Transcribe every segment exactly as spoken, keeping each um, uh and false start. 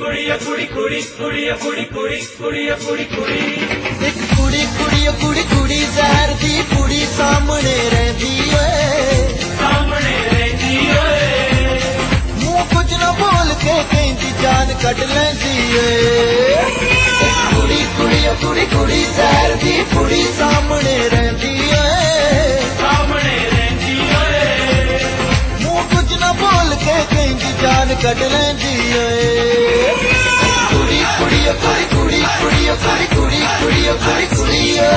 ਕੁੜੀਆ ਕੁੜੀ ਕੁੜੀ ਕੁੜੀਆ ਕੁੜੀ ਕੁੜੀ ਕੁੜੀਆ ਕੁੜੀ ਕੁੜੀ ਇੱਕ ਕੁੜੀ ਕੁੜੀ ਓ ਕੁੜੀ ਕੁੜੀ ਜ਼ਹਿਰ ਦੀ ਕੁੜੀ ਸਾਹਮਣੇ ਰਹਿੰਦੀ ਓਏ ਸਾਹਮਣੇ ਰਹਿੰਦੀ ਓਏ ਮੂੰਹ ਕੁਝ ਨਾ ਬੋਲ ਕੇ ਕਹਿੰਦੀ ਜਾਨ ਕੱਢ ਲੈਂਦੀ ਓਏ ਇੱਕ ਕੁੜੀ ਕੁੜੀ ਓ ਕੁੜੀ ਕੁੜੀ ਜ਼ਹਿਰ ਦੀ ਕੁੜੀ ਸਾਹਮਣੇ ਰਹਿੰਦੀ ਓਏ ਸਾਹਮਣੇ ਰਹਿੰਦੀ ਓਏ ਮੂੰਹ ਕੁਝ ਨਾ ਬੋਲ ਕੇ ਕਹਿੰਦੀ ਜਾਨ ਕੱਢ ਲੈਂਦੀ ਓਏ ਕੁੜੀ ਕੁੜੀ ਓ ਕੁੜੀ ਕੁੜੀ ਕੁੜੀ ਓ ਕੁੜੀ ਕੁੜੀ ਕੁੜੀ ਓ ਕੁੜੀ ਕੁੜੀ ਓ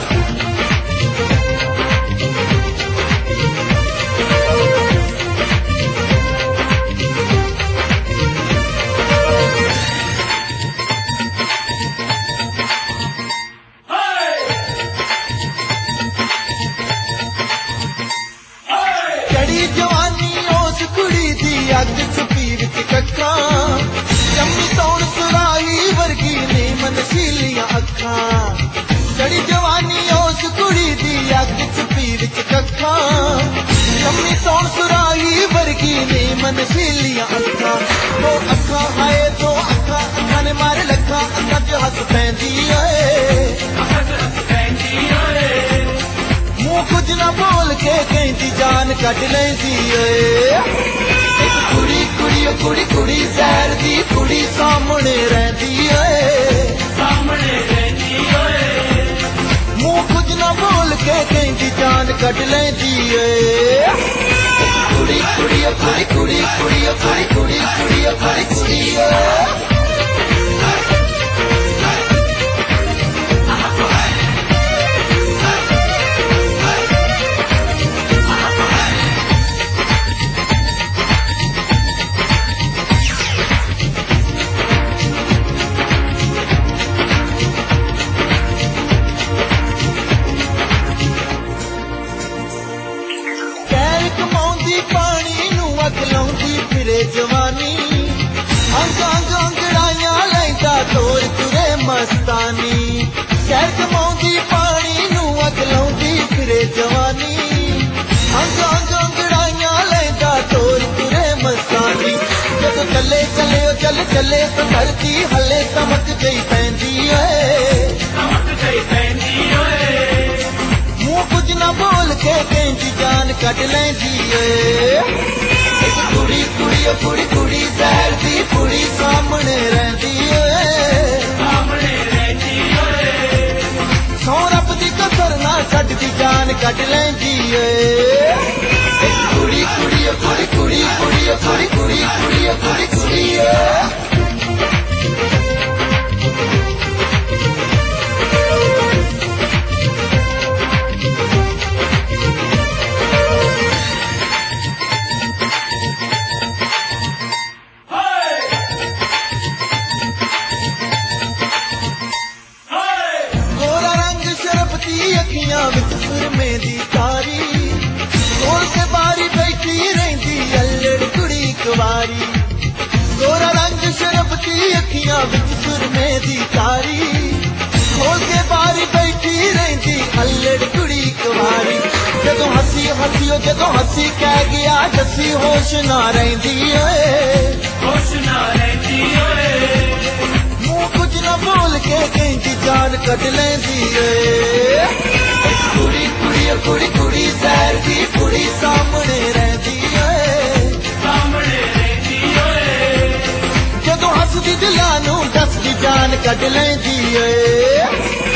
ਚੜੀ ਜਵਾਨੀ ਉਸ ਕੁੜੀ ਦੀ ਅੱਗ ਸਪੀਰ ਚ ਕੱਖਾਂ ਜੰਮੀ ਤੌਣ ਸੁਰਾਹੀ ਵਰਗੀ ਨੇ ਮਨਸ਼ੀਲੀਆਂ ਅੱਖਾਂ ਚੜੀ ਜਵਾਨੀ ਉਸ ਕੁੜੀ ਦੀ ਅੱਗ ਸਪੀਰ ਚ ਕੱਖਾਂ ਜੰਮੀ ਤੌਣ ਸੁਰਾਹੀ ਵਰਗੀ ਨੇ ਮਨਸ਼ੀਲੀਆਂ ਅੱਖਾਂ ਦੋ ਅੱਖਾਂ ਹਾਏ ਦੋ ਅੱਖਾਂ ਅੱਖਾਂ ਨੇ ਮਾਰੇ ਲੱਖਾਂ ਅੱਖਾਂ ਚ ਹੱਸ ਪੈਂਦੀ ਓਏ ਹੱਸ ਪੈਂਦੀ ਓਏ ਮੂੰਹ ਕੁਝ ਨਾ ਬੋਲ ਕੇ ਕਹਿੰਦੀ ਜਾਨ ਕੱਢ ਲੈਂਦੀ ਓਏ ਇੱਕ ਕੁੜੀ ਕੁੜੀ ਓ ਕੁੜੀ ਕੁੜੀ ਜ਼ਹਿਰ ਦੀ ਕੁੜੀ ਸਾਹਮਣੇ ਰਹਿੰਦੀ ਓਏ ਸਾਹਮਣੇ ਰਹਿੰਦੀ ਓਏ ਮੂੰਹ ਕੁਝ ਨਾ ਬੋਲ ਕੇ ਕਹਿੰਦੀ ਜਾਨ ਕੱਢ ਲੈਂਦੀ ਓਏ ਇੱਕ ਕੁੜੀ ਕੁੜੀ ਓ ਕੁੜੀ ਕੁੜੀ ਕੁੜੀ ਓ ਕੁੜੀ ਕੁੜੀ ਕੁੜੀ ਓ ਕੁੜੀ ਕੁੜੀ ਓ ਕਹਿਰ ਕਮਾਉਂਦੀ ਪਾਣੀ ਨੂੰ ਅੱਗ ਲਾਉਂਦੀ ਫਿਰੇ ਜਵਾਨੀ ਅੰਗ ਅੰਗ ਅੰਗੜਾਈਆਂ ਲੈਂਦਾ ਤੋਰ ਤੁਰੇ ਮਸਤਾਨੀ ਕਹਿਰ ਕਮਾਉਂਦੀ ਪਾਣੀ ਨੂੰ ਅੱਗ ਲਾਉਂਦੀ ਫਿਰੇ ਜਵਾਨੀ ਅੰਗ ਅੰਗ ਅੰਗੜਾਈਆਂ ਲੈਂਦਾ ਤੋਰ ਤੁਰੇ ਮਸਤਾਨੀ ਜਦੋਂ ਚੱਲੇ ਚੱਲੇ ਉਹ ਚੱਲ ਚੱਲੇ ਤਾਂ ਧਰਤੀ ਹੱਲੇ ਚਮਕ ਗਈ ਪੈਂਦੀ ਓਏ ਚਮਕ ਗਈ ਪੈਂਦੀ ਓਏ ਮੂੰਹ ਕੁਝ ਨਾ ਬੋਲ ਕੇ ਕਹਿੰਦੀ ਜਾਨ ਕੱਢ ਲੈਂਦੀ ਓਏ ਇੱਕ ਕੁੜੀ ਕੁੜੀ ਓ ਕੁੜੀ ਕੁੜੀ ਜ਼ਹਿਰ ਦੀ ਕੁੜੀ ਸਾਹਮਣੇ ਰਹਿੰਦੀ ਓਏ ਸਾਹਮਣੇ ਰਹਿੰਦੀ ਓਏ ਸੌ ਰੱਬ ਦੀ ਕਸਰ ਨਾ ਛੱਡਦੀ ਜਾਨ ਕੱਢ ਲੈਂਦੀ ਓਏ ਇੱਕ ਕੁੜੀ ਕੁੜੀ ਓ ਕੁੜੀ ਕੁੜੀ ਕੁੜੀ ਓ ਕੁੜੀ ਕੁੜੀ ਕੁੜੀ ਓ ਕੁੜੀ ਕੁੜੀ ਓ ਗੋਰਾ ਰੰਗ ਸ਼ਰਬਤੀ ਅੱਖੀਆਂ ਵਿੱਚ ਸੁਰਮੇ ਦੀ ਤਾਰੀ ਕੋਲ ਕੇ ਬਾਰੀ ਬੈਠੀ ਰਹਿੰਦੀ ਅਲੜ ਕੁੜੀ ਕੁਵਾਰੀ ਗੋਰਾ ਰੰਗ ਸ਼ਰਬਤੀ ਅੱਖੀਆਂ ਵਿੱਚ ਸੁਰਮੇ ਦੀ ਤਾਰੀ ਕੋਲ ਕੇ ਬਾਰੀ ਬੈਠੀ ਰਹਿੰਦੀ ਅਲੜ ਕੁੜੀ ਕੁਵਾਰੀ ਜਦੋਂ ਹੱਸੀ ਹੱਸੀ ਉਹ ਜਦੋਂ ਹੱਸੀ ਕਹਿ ਗਿਆ ਜੱਸੀ ਹੋਸ਼ ਨਾ ਰਹਿੰਦੀ ਓਏ ਹੋਸ਼ ਨਾ ਰਹਿੰਦੀ ਓਏ ਮੂੰਹ ਕੁਝ ਨਾ ਬੋਲ ਕੇ ਕਹਿੰਦੀ ਜਾਨ ਕੱਢ ਲੈਂਦੀ ਓਏ ਇੱਕ ਕੁੜੀ ਕੁੜੀ ਓ ਕੁੜੀ ਕੁੜੀ ਜ਼ਹਿਰ ਦੀ ਕੁੜੀ ਸਾਹਮਣੇ ਰਹਿੰਦੀ ਓਏ ਸਾਹਮਣੇ ਰਹਿੰਦੀ ਓਏ ਜਦੋਂ ਹੱਸਦੀ ਦਿਲਾਂ ਨੂੰ ਦੱਸਦੀ ਜਾਨ ਕੱਢ ਲੈਂਦੀ ਓਏ